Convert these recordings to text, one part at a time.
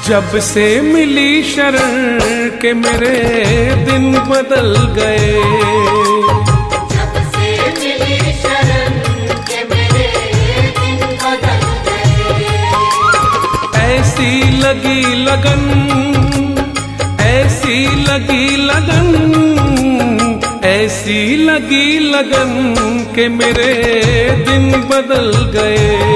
जब से मिली शरण के मेरे दिन बदल गए। जब से मिली शरण के मेरे दिन बदल गए। ऐसी लगी लगन, ऐसी लगी लगन, ऐसी लगी लगन के मेरे दिन बदल गए।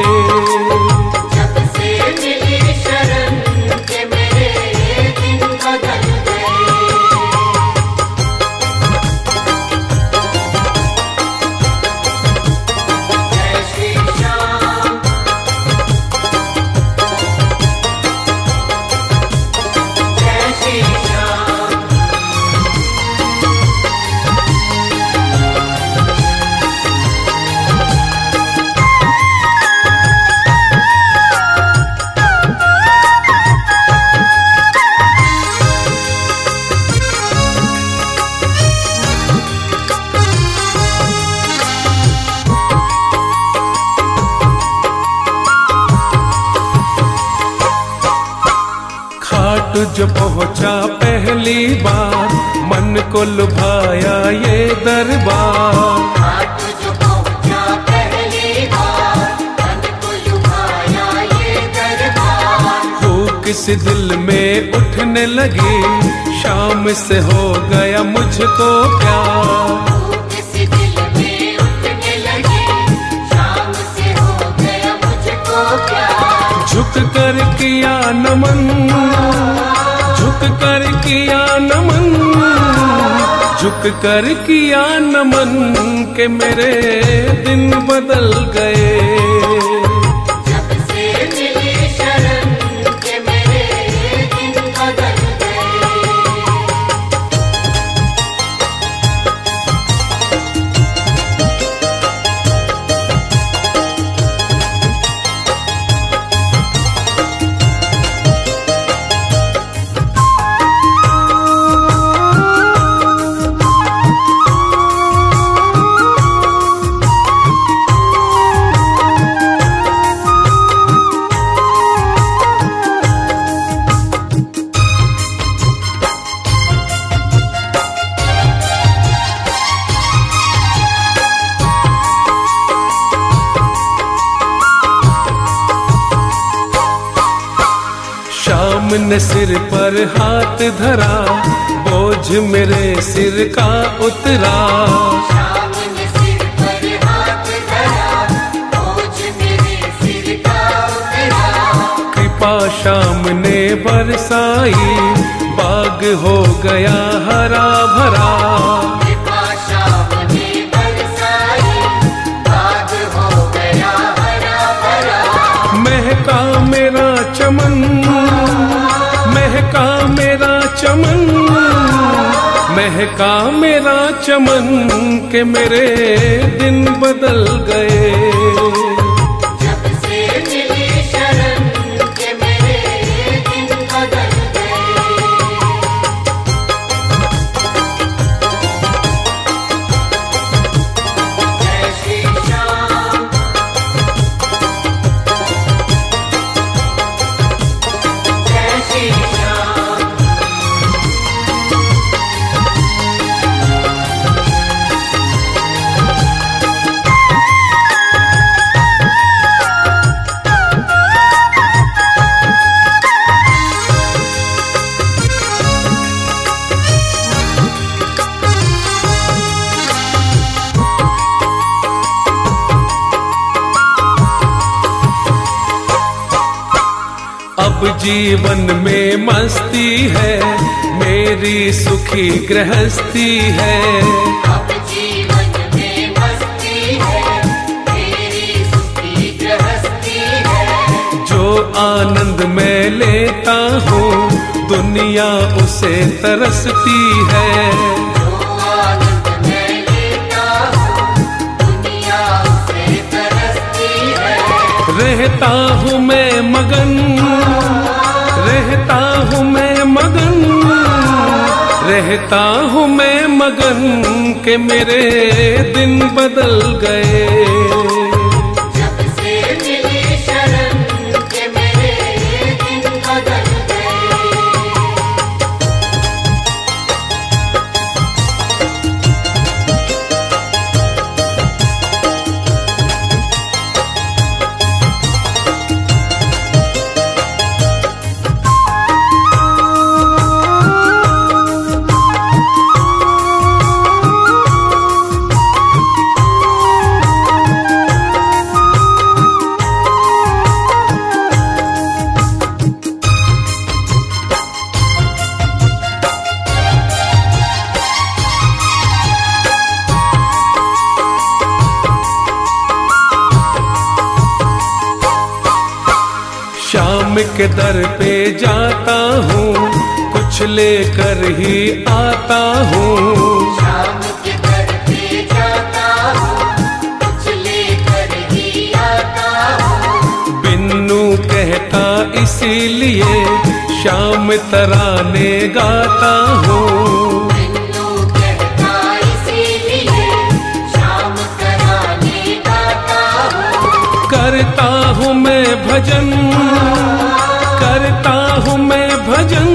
जो पहुंचा पहली बार मन को लुभाया ये दरबार। जो पहुंचा पहली बार मन को लुभाया ये दरबार। भूख किस दिल में उठने लगी, शाम से हो गया मुझको प्यार। किस दिल में उठने लगी, शाम से हो गया मुझको प्यार। झुक कर किया नमन, झुक कर किया नमन, झुक कर किया नमन के मेरे दिन बदल गए। जब से मिली शरण के मेरे दिन बदल गए। शाम ने सिर पर हाथ धरा, बोझ मेरे सिर का उतरा। शाम ने सिर पर हाथ धरा, बोझ मेरे सिर का उतरा। कृपा शाम ने बरसाई, बाग हो गया हरा भरा। कृपा शाम ने बरसाई, बाग हो गया हरा भरा। महका मेरा चमन, महका मेरा चमन, महका मेरा चमन के मेरे दिन बदल गए। जब से मिली शरण के मेरे दिन बदल गए। जय श्री श्याम, जय श्री श्याम। अब जीवन में मस्ती है, मेरी सुखी गृहस्थी है। अब जीवन में मस्ती है, मेरी सुखी गृहस्थी है। जो आनंद मैं लेता हूँ, दुनिया उसे तरसती है। जो आनंद मैं लेता हूँ, दुनिया उसे तरसती है। रहता हूँ मैं मगन, रहता हूँ मैं मगन, रहता हूँ मैं मगन के मेरे दिन बदल गए। जब से मिली शरण के मेरे दिन बदल गए। के दर पे जाता हूँ, कुछ लेकर ही आता हूँ। शाम के दर पे जाता हूँ, कुछ लेकर ही आता हूँ। बिन्नू कहता इसीलिए शाम तराने गाता हूँ। बिन्नू कहता इसीलिए शाम तराने गाता हूँ। करता हूँ मैं भजन, करता हूँ मैं भजन,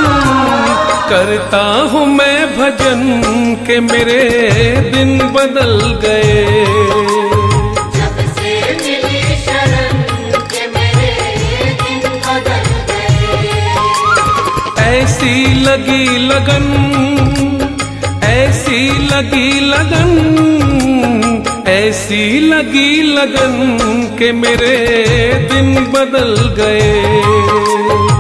करता हूँ मैं भजन के मेरे दिन बदल गए। जब से मिली शरण के मेरे दिन बदल गए। ऐसी लगी लगन, ऐसी लगी लगन, ऐसी लगी लगन के मेरे दिन बदल गए।